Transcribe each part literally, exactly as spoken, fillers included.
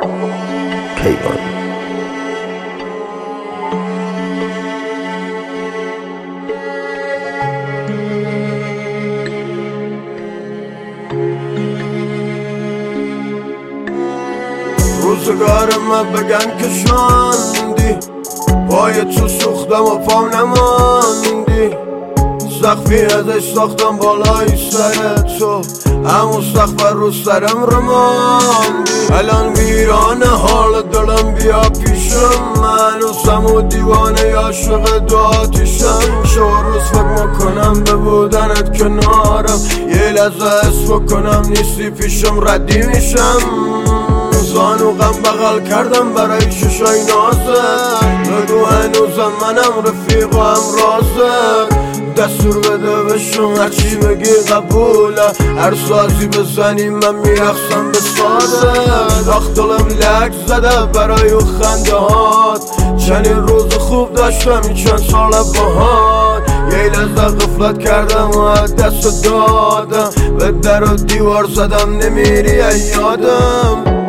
کیوان. روزگار من بگن که شاندی، پای تو سوختم و پام نماندی، سقفی ازش ساختم بالای سر تو، همون سقف رو سرم رماندی. الان ویرانه حال دلم، بیا پیشم، من هنوزم و دیوانه عاشق دو آتیشم. شوروز فکر میکنم به بودنت کنارم، یه لحظه حس بکنم نیستی پیشم ردی میشم. زانو غم بغل کردم برای ششای نازه، بگو هنوزم منم رفیق و هم رازه. دستور بده بشم هرچی بگی قبوله، هر سازی بزنی من میرخصم به سازه. وقت دلم لک زده برای خنده هات، چنین روز خوب داشتم این چند سال باهات. یه لحظه غفلت کردم و دست دادم، به در و دیوار زدم نمیری یادم.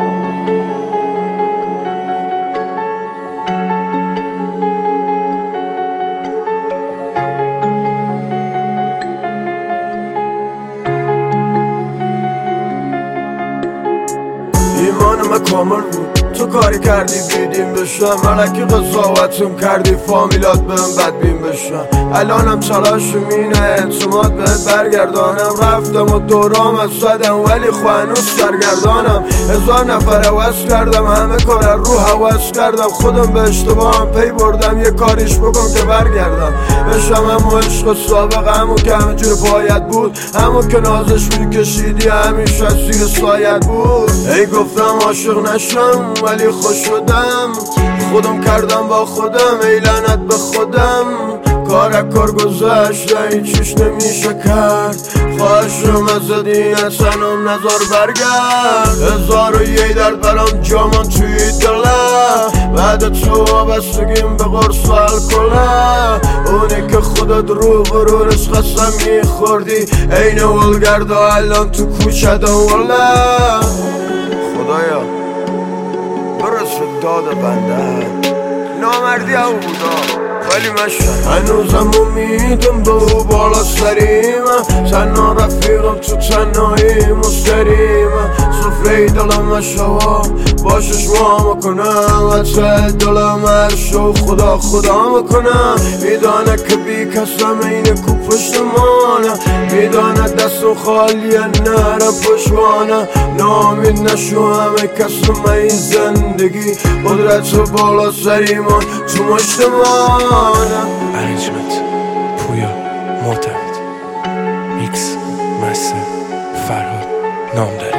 ایمانم کامل بود، تو کاری کردی بیدیم بشم، ملکی قضاوتم کردی فامیلات بهم بدبین بشم. الانم تلاشم اینه اعتماد بهت برگردانم، رفتم و دورام از زدم ولی خونوز سرگردانم. هزار نفر حوض کردم، همه کار رو حوض کردم، خودم به اشتباهم پی بردم، یه کاریش بکن که برگردم بشم. همو عشق سابق همو که همه جور باید بود، همو که نازش میکشیدی همیشه زیر سایت بود. ای گفتم عاشق نشم ولی خوش شدم، خودم کردم با خودم، ای لعنت به خودم. کار کار گذشت هیچیش نمیشه کرد، خواهشم ازت این اصنم نظر برگرد. هزار و یه درد برام جامان توی دلم، بعد تو وابستگیم به قرص و الکله. اونی که خودت رو برورش قسم میخوردی، این ولگرد و الان تو کوچه دوله. خدایا برس داد بنده، نامردی او بودا ولی مشتر. هنوزم امیدم به او بالا سریمه، تنها رفیقم تو تنهایی مستریمه. سفره دلم شوا باشش ما میکنم، حتی دلم هر شو خدا خدا میکنم. میدانه که بی کسم این کو پشتمانه، میدانه دستم خالیه نرم پشمانه. نامید نشو همه کسم این زندگی، قدرت بالا سریمان تو مشتمانه. ارنجمنت پویا معتمد، میکس مستر فرهاد نامدار.